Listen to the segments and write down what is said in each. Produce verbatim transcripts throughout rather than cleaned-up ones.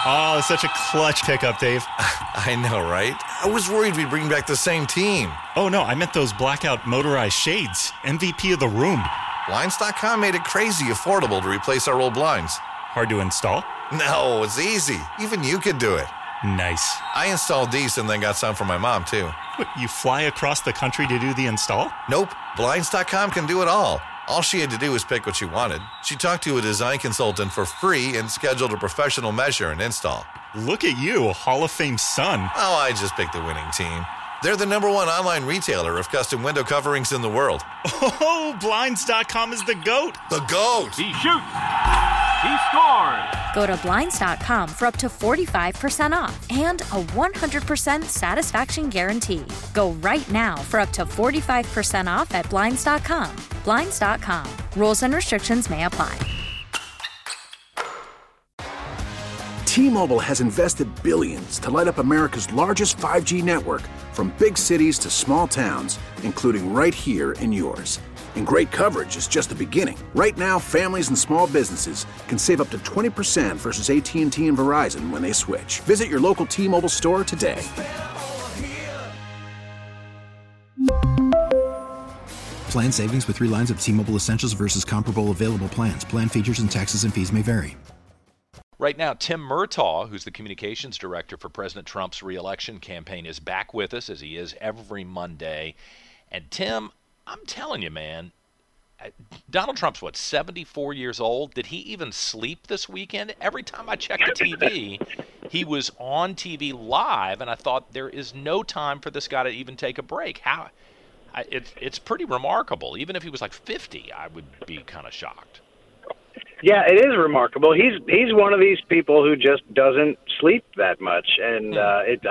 Oh, such a clutch pickup, Dave. I know, right? I was worried we'd bring back the same team. Oh, no, I meant those blackout motorized shades. M V P of the room. Blinds dot com made it crazy affordable to replace our old blinds. Hard to install? No, it's easy. Even you could do it. Nice. I installed these and then got some for my mom, too. What, you fly across the country to do the install? Nope. Blinds dot com can do it all. All she had to do was pick what she wanted. She talked to a design consultant for free and scheduled a professional measure and install. Look at you, a Hall of Fame son. Oh, I just picked the winning team. They're the number one online retailer of custom window coverings in the world. Oh, Blinds dot com is the GOAT. The GOAT! He shoots! He scores! Go to Blinds dot com for up to forty-five percent off and a one hundred percent satisfaction guarantee. Go right now for up to forty-five percent off at Blinds dot com. Blinds dot com. Rules and restrictions may apply. T-Mobile has invested billions to light up America's largest five G network, from big cities to small towns, including right here in yours. And great coverage is just the beginning. Right now, families and small businesses can save up to twenty percent versus A T and T and Verizon when they switch. Visit your local T-Mobile store today. Plan savings with three lines of T-Mobile Essentials versus comparable available plans. Plan features and taxes and fees may vary. Right now, Tim Murtaugh, who's the communications director for President Trump's re-election campaign, is back with us, as he is every Monday. And Tim, I'm telling you, man, Donald Trump's, what, seventy-four years old? Did he even sleep this weekend? Every time I checked the T V, he was on T V live, and I thought there is no time for this guy to even take a break. How? I, it, it's pretty remarkable. Even if he was like fifty, I would be kind of shocked. Yeah, it is remarkable. He's he's one of these people who just doesn't sleep that much, and uh, it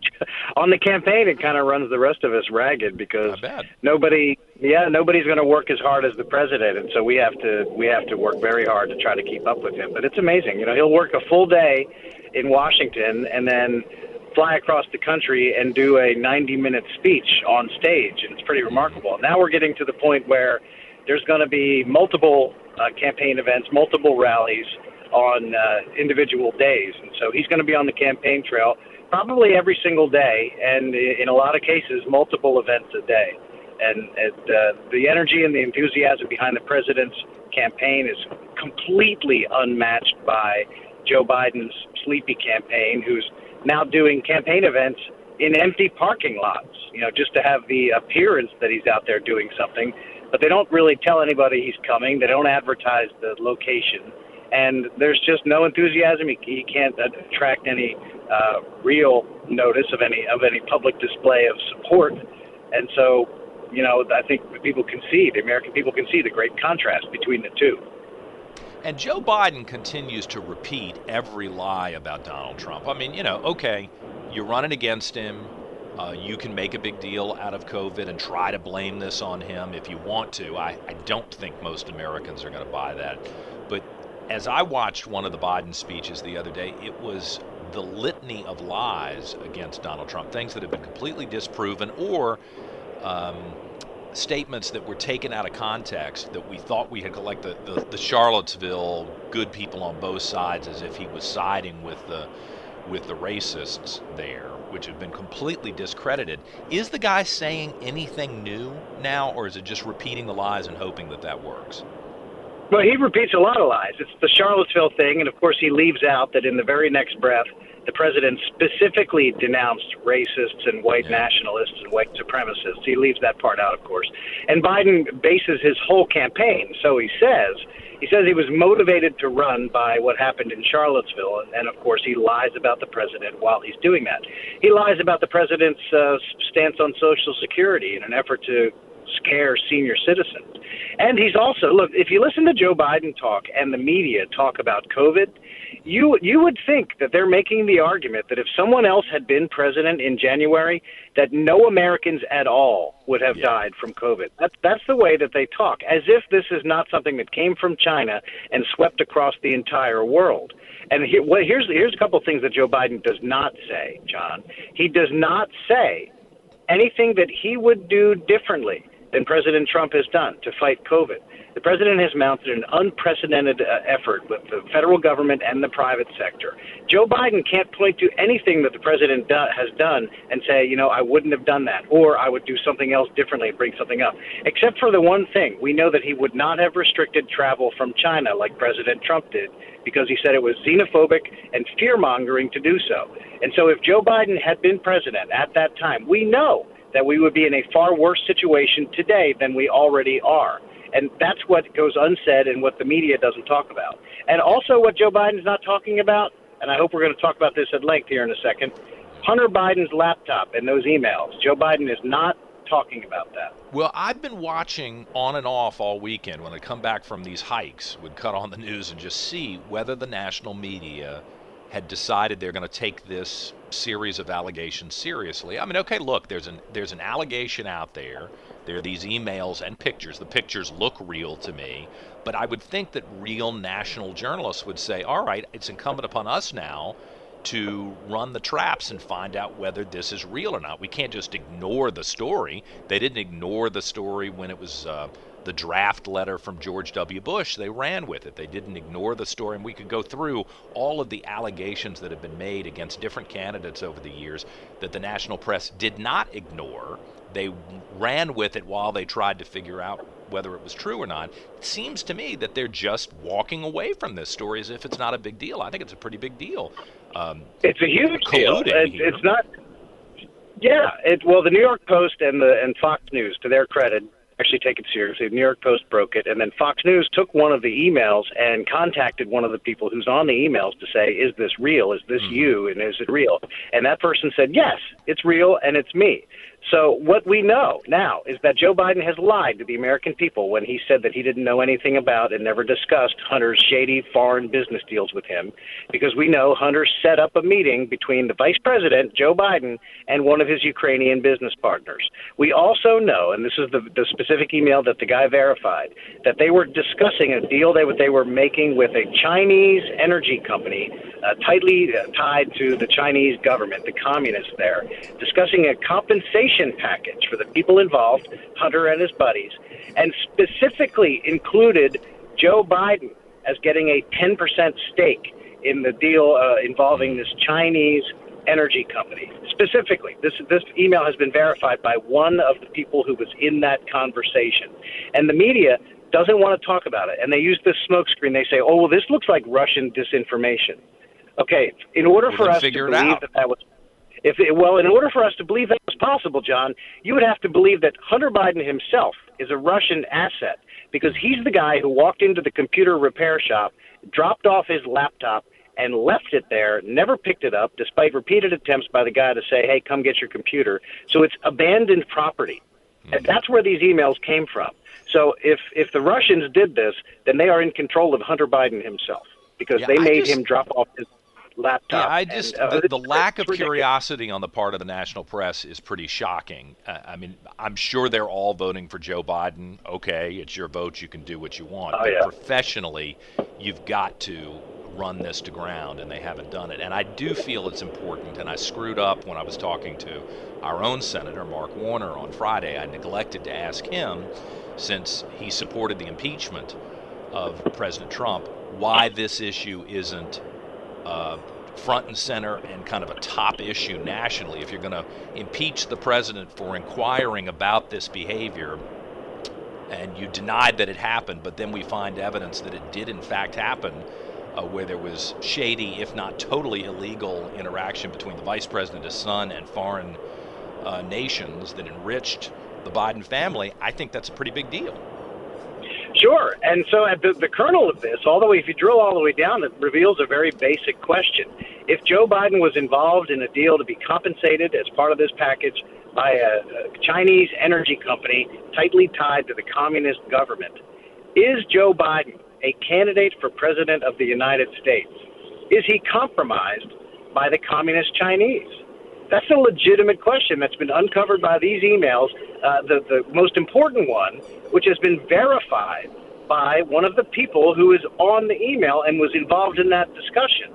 on the campaign it kind of runs the rest of us ragged because nobody, yeah, nobody's going to work as hard as the president, and so we have to we have to work very hard to try to keep up with him. But it's amazing, you know, he'll work a full day in Washington and then fly across the country and do a ninety-minute speech on stage, and it's pretty remarkable. Now we're getting to the point where there's going to be multiple uh, campaign events, multiple rallies on uh, individual days. And so he's going to be on the campaign trail probably every single day, and in a lot of cases, multiple events a day. And uh, the energy and the enthusiasm behind the president's campaign is completely unmatched by Joe Biden's sleepy campaign, who's now doing campaign events in empty parking lots, you know, just to have the appearance that he's out there doing something. But they don't really tell anybody he's coming. They don't advertise the location. And there's just no enthusiasm. He, he can't attract any uh, real notice of any of any public display of support. And so, you know, I think people can see, the American people can see the great contrast between the two. And Joe Biden continues to repeat every lie about Donald Trump. I mean, you know, okay, you're running against him. Uh, you can make a big deal out of COVID and try to blame this on him if you want to. I, I don't think most Americans are going to buy that. But as I watched one of the Biden speeches the other day, it was the litany of lies against Donald Trump, things that have been completely disproven or um, statements that were taken out of context that we thought we had, like the, the, the Charlottesville good people on both sides, as if he was siding with the with the racists there, which have been completely discredited. Is the guy saying anything new now, or is it just repeating the lies and hoping that that works? Well, he repeats a lot of lies. It's the Charlottesville thing, and of course he leaves out that in the very next breath, the president specifically denounced racists and white yeah. nationalists and white supremacists. He leaves that part out, of course. And Biden bases his whole campaign, so he says, he says he was motivated to run by what happened in Charlottesville, and of course he lies about the president while he's doing that. He lies about the president's uh, stance on Social Security in an effort to scare senior citizens. And he's also, look, if you listen to Joe Biden talk and the media talk about COVID, you you would think that they're making the argument that if someone else had been president in January, that no Americans at all would have yeah. died from COVID. That's, that's the way that they talk, as if this is not something that came from China and swept across the entire world. And he, well, here's, here's a couple of things that Joe Biden does not say, John. He does not say anything that he would do differently than President Trump has done to fight COVID. The president has mounted an unprecedented uh, effort with the federal government and the private sector. Joe Biden can't point to anything that the president do- has done and say, you know, I wouldn't have done that, or I would do something else differently and bring something up. Except for the one thing, we know that he would not have restricted travel from China like President Trump did, because he said it was xenophobic and fear-mongering to do so. And so if Joe Biden had been president at that time, we know that we would be in a far worse situation today than we already are. And that's what goes unsaid and what the media doesn't talk about. And also what Joe Biden's not talking about, and I hope we're going to talk about this at length here in a second, Hunter Biden's laptop and those emails. Joe Biden is not talking about that. Well, I've been watching on and off all weekend when I come back from these hikes, would cut on the news and just see whether the national media had decided they're going to take this series of allegations seriously. I mean, okay, look, there's an there's an allegation out there. There are these emails and pictures. The pictures look real to me, but I would think that real national journalists would say, all right, it's incumbent upon us now to run the traps and find out whether this is real or not. We can't just ignore the story. They didn't ignore the story when it was uh, the draft letter from George W. Bush. They ran with it. They didn't ignore the story, and we could go through all of the allegations that have been made against different candidates over the years that the national press did not ignore. They ran with it while they tried to figure out whether it was true or not. It seems to me that they're just walking away from this story as if it's not a big deal. I think it's a pretty big deal. Um, it's a huge deal. It, here. It's not. Yeah. It, well, the New York Post and the and Fox News, to their credit, actually take it seriously. The New York Post broke it, and then Fox News took one of the emails and contacted one of the people who's on the emails to say, is this real? Is this mm-hmm. you? And is it real? And that person said, yes, it's real, and it's me. So what we know now is that Joe Biden has lied to the American people when he said that he didn't know anything about and never discussed Hunter's shady foreign business deals with him, because we know Hunter set up a meeting between the vice president, Joe Biden, and one of his Ukrainian business partners. We also know, and this is the, the specific email that the guy verified, that they were discussing a deal they, they were making with a Chinese energy company uh, tightly uh, tied to the Chinese government, the communists there, discussing a compensation package for the people involved, Hunter and his buddies, and specifically included Joe Biden as getting a ten percent stake in the deal uh, involving this Chinese energy company. Specifically, this this email has been verified by one of the people who was in that conversation. And the media doesn't want to talk about it. And they use this smokescreen. They say, oh, well, this looks like Russian disinformation. Okay, in order well, for us to believe that that was If it, well, in order for us to believe that was possible, John, you would have to believe that Hunter Biden himself is a Russian asset, because he's the guy who walked into the computer repair shop, dropped off his laptop, and left it there, never picked it up, despite repeated attempts by the guy to say, hey, come get your computer. So it's abandoned property. Mm-hmm. And that's where these emails came from. So if, if the Russians did this, then they are in control of Hunter Biden himself, because yeah, they I made just... him drop off his laptop. Yeah, I just and, uh, the, the lack of ridiculous. curiosity on the part of the national press is pretty shocking. Uh, I mean, I'm sure they're all voting for Joe Biden. Okay, it's your vote. You can do what you want. Oh, but yeah. professionally, you've got to run this to ground, and they haven't done it. And I do feel it's important, and I screwed up when I was talking to our own Senator, Mark Warner, on Friday. I neglected to ask him, since he supported the impeachment of President Trump, why this issue isn't Uh, front and center and kind of a top issue nationally. If you're going to impeach the president for inquiring about this behavior, and you denied that it happened, but then we find evidence that it did in fact happen, uh, where there was shady, if not totally illegal, interaction between the vice president, his son, and foreign uh, nations that enriched the Biden family, I think that's a pretty big deal. Sure. And so at the, the kernel of this, all the way, if you drill all the way down, it reveals a very basic question. If Joe Biden was involved in a deal to be compensated as part of this package by a, a Chinese energy company tightly tied to the communist government, is Joe Biden a candidate for president of the United States? Is he compromised by the communist Chinese? That's a legitimate question that's been uncovered by these emails, uh, the, the most important one, which has been verified by one of the people who is on the email and was involved in that discussion.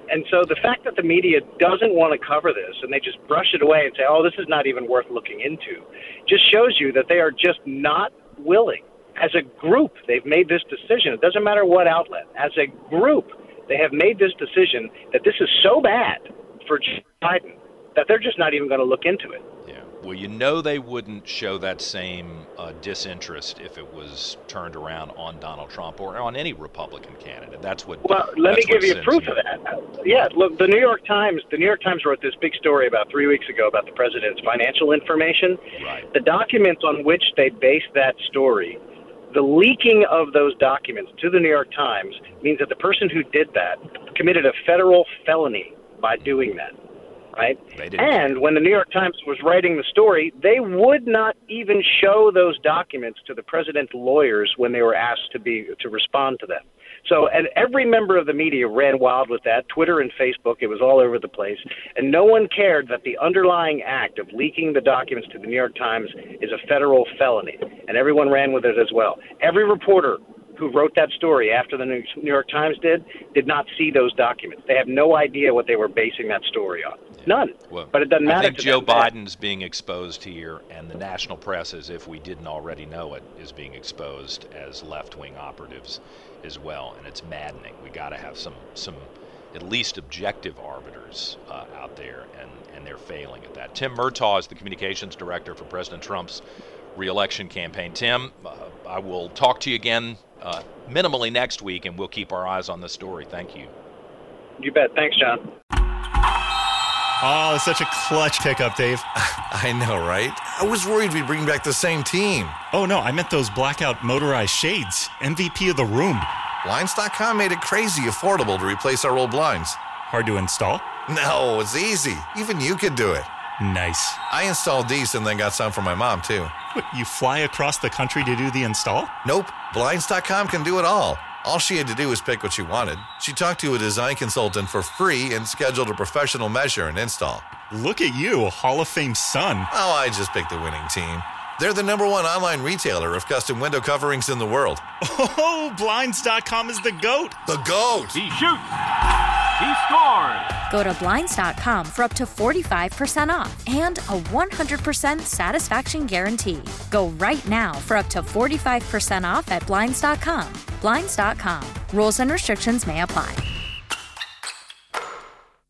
And so the fact that the media doesn't want to cover this and they just brush it away and say, oh, this is not even worth looking into, just shows you that they are just not willing. As a group, they've made this decision. It doesn't matter what outlet. As a group, they have made this decision that this is so bad for Joe Biden that they're just not even going to look into it. Yeah. Well, you know they wouldn't show that same uh, disinterest if it was turned around on Donald Trump or on any Republican candidate. That's what. Well, let me give you proof me. of that. Yeah, look, the New York Times. The New York Times wrote this big story about three weeks ago about the president's financial information. Right. The documents on which they based that story, the leaking of those documents to the New York Times means that the person who did that committed a federal felony by doing that. Right? And when the New York Times was writing the story, they would not even show those documents to the president's lawyers when they were asked to be to respond to them. So, and every member of the media ran wild with that, Twitter and Facebook. It was all over the place. And no one cared that the underlying act of leaking the documents to the New York Times is a federal felony. And everyone ran with it as well. Every reporter who wrote that story after the New York Times did, did not see those documents. They have no idea what they were basing that story on. Yeah. None. Well, but it doesn't matter. I think to Joe them. Biden's being exposed here, and the national press, as if we didn't already know it, is being exposed as left-wing operatives as well, and it's maddening. We got to have some, some at least objective arbiters uh, out there, and, and they're failing at that. Tim Murtaugh is the communications director for President Trump's re-election campaign. Tim, uh, I will talk to you again uh, minimally next week, and we'll keep our eyes on the story. Thank you. You bet. Thanks, John. Oh, such a clutch pickup, Dave. I know, right? I was worried we'd bring back the same team. Oh, no, I meant those blackout motorized shades. M V P of the room. Blinds dot com made it crazy affordable to replace our old blinds. Hard to install? No, it's easy. Even you could do it. Nice. I installed these and then got some for my mom, too. What, you fly across the country to do the install? Nope. Blinds dot com can do it all. All she had to do was pick what she wanted. She talked to a design consultant for free and scheduled a professional measure and install. Look at you, Hall of Fame son. Oh, I just picked the winning team. They're the number one online retailer of custom window coverings in the world. Oh, Blinds dot com is the GOAT. The GOAT. He shoots. He scores. Go to Blinds dot com for up to forty-five percent off and a one hundred percent satisfaction guarantee. Go right now for up to forty-five percent off at Blinds dot com. Blinds dot com. Rules and restrictions may apply.